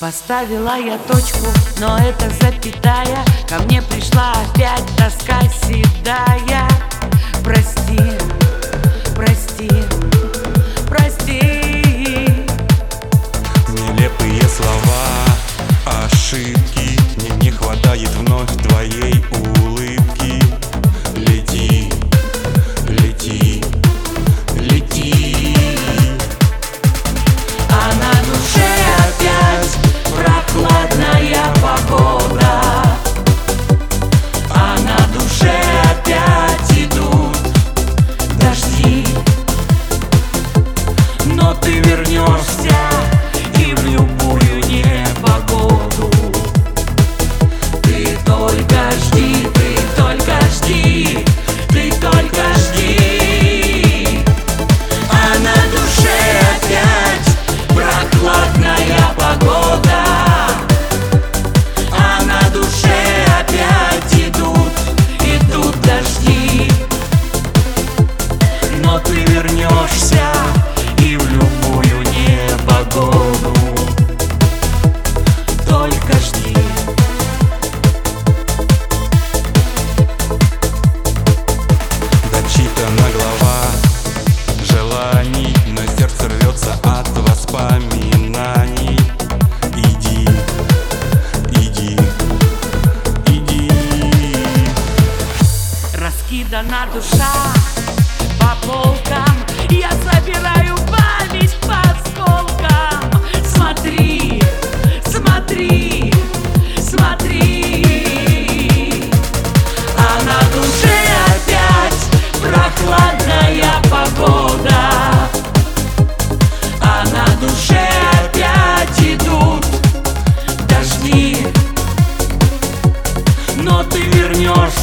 Поставила я точку, но это запятая. Ко мне пришла опять тоска седая. Прости, прости, прости. Нелепые слова, ошибки. Мне не хватает вновь твоей улыбки. Лети, лети, лети. А на душе опять прохладная погода. А на душе опять идут дожди. Но ты вернешься и в любую непогоду. Ты только жди, ты только жди, ты только жди. А на душе опять прохладная погода. А на душе опять идут дожди. Но ты вернешься и в любую непогоду. Только жди. Дочитана глава желаний, но сердце рвется от воспоминаний. Иди, иди, иди. Раскидана душа по полкам. Я собираю память по осколкам. Смотри, смотри, смотри. А на душе опять прохладная погода. А на душе опять идут дожди. Но ты вернешься